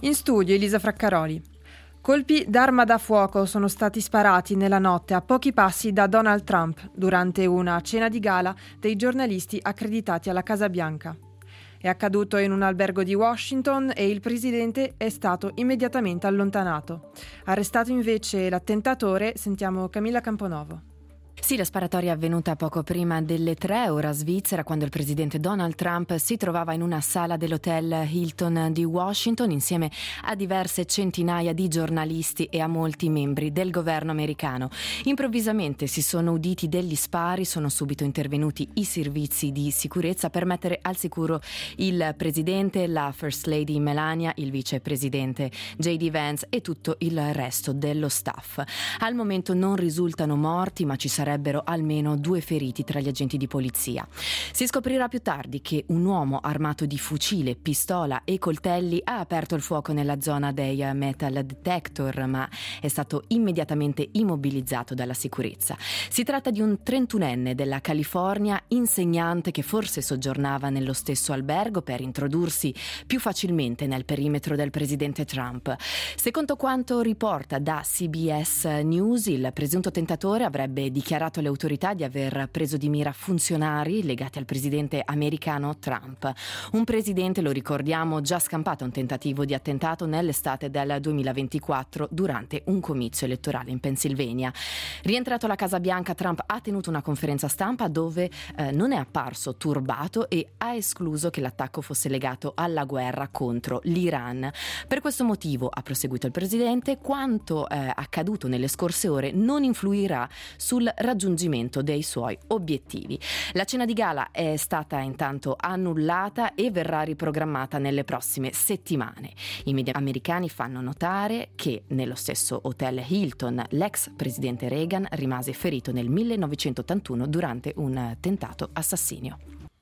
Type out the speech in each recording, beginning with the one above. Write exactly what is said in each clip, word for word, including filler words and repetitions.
In studio Elisa Fraccaroli. Colpi d'arma da fuoco sono stati sparati nella notte a pochi passi da Donald Trump durante una cena di gala dei giornalisti accreditati alla Casa Bianca. È accaduto in un albergo di Washington e il presidente è stato immediatamente allontanato. Arrestato invece l'attentatore, sentiamo Camilla Camponovo. Sì, la sparatoria è avvenuta poco prima delle tre, ora svizzera, quando il presidente Donald Trump si trovava in una sala dell'hotel Hilton di Washington insieme a diverse centinaia di giornalisti e a molti membri del governo americano. Improvvisamente si sono uditi degli spari, sono subito intervenuti i servizi di sicurezza per mettere al sicuro il presidente, la First Lady Melania, il vicepresidente J D Vance e tutto il resto dello staff. Al momento non risultano morti, ma ci sarebbero almeno due feriti tra gli agenti di polizia. Si scoprirà più tardi che un uomo armato di fucile, pistola e coltelli ha aperto il fuoco nella zona dei metal detector, ma è stato immediatamente immobilizzato dalla sicurezza. Si tratta di un trentunenne della California, insegnante che forse soggiornava nello stesso albergo per introdursi più facilmente nel perimetro del presidente Trump. Secondo quanto riporta da C B S News, il presunto tentatore avrebbe dichiarato alle autorità di aver preso di mira funzionari legati al presidente americano Trump. Un presidente, lo ricordiamo, già scampato a un tentativo di attentato nell'estate del duemilaventiquattro durante un comizio elettorale in Pennsylvania. Rientrato alla Casa Bianca, Trump ha tenuto una conferenza stampa dove eh, non è apparso turbato e ha escluso che l'attacco fosse legato alla guerra contro l'Iran. Per questo motivo, ha proseguito il presidente, quanto eh, accaduto nelle scorse ore non influirà sul raggiungimento dei suoi obiettivi. La cena di gala è stata intanto annullata e verrà riprogrammata nelle prossime settimane. I media americani fanno notare che nello stesso hotel Hilton l'ex presidente Reagan rimase ferito nel millenovecentottantuno durante un tentato assassinio.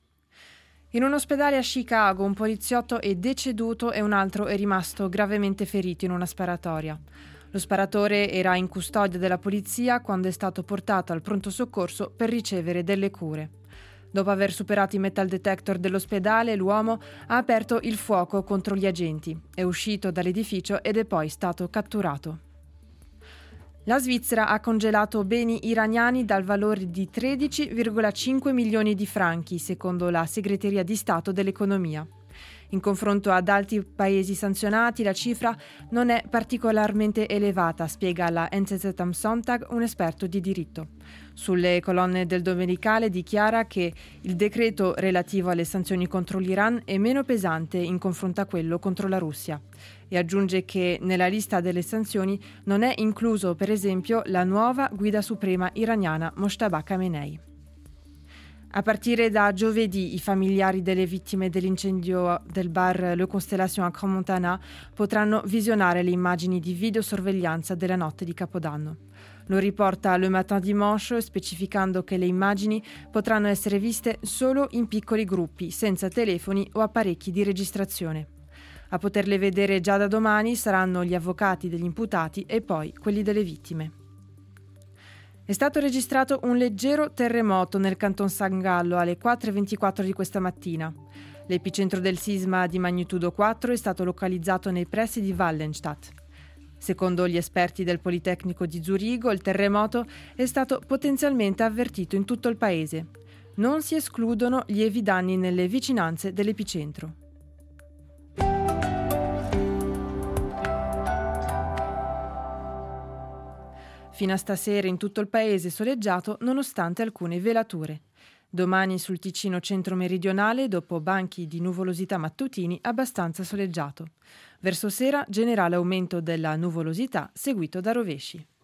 In un ospedale a Chicago un poliziotto è deceduto e un altro è rimasto gravemente ferito in una sparatoria. Lo sparatore era in custodia della polizia quando è stato portato al pronto soccorso per ricevere delle cure. Dopo aver superato i metal detector dell'ospedale, l'uomo ha aperto il fuoco contro gli agenti, è uscito dall'edificio ed è poi stato catturato. La Svizzera ha congelato beni iraniani dal valore di tredici virgola cinque milioni di franchi, secondo la Segreteria di Stato dell'Economia. In confronto ad altri paesi sanzionati, la cifra non è particolarmente elevata, spiega la N Z Z am Sonntag un esperto di diritto. Sulle colonne del Domenicale dichiara che il decreto relativo alle sanzioni contro l'Iran è meno pesante in confronto a quello contro la Russia e aggiunge che nella lista delle sanzioni non è incluso, per esempio, la nuova guida suprema iraniana Mojtaba Khamenei. A partire da giovedì i familiari delle vittime dell'incendio del bar Le Constellation a Crans-Montana potranno visionare le immagini di videosorveglianza della notte di Capodanno. Lo riporta Le Matin Dimanche, specificando che le immagini potranno essere viste solo in piccoli gruppi, senza telefoni o apparecchi di registrazione. A poterle vedere già da domani saranno gli avvocati degli imputati e poi quelli delle vittime. È stato registrato un leggero terremoto nel Canton San Gallo alle quattro e ventiquattro di questa mattina. L'epicentro del sisma di magnitudo quattro è stato localizzato nei pressi di Wallenstadt. Secondo gli esperti del Politecnico di Zurigo, il terremoto è stato potenzialmente avvertito in tutto il paese. Non si escludono lievi danni nelle vicinanze dell'epicentro. Fino a stasera in tutto il paese soleggiato nonostante alcune velature. Domani sul Ticino centro-meridionale, dopo banchi di nuvolosità mattutini, abbastanza soleggiato. Verso sera generale aumento della nuvolosità seguito da rovesci.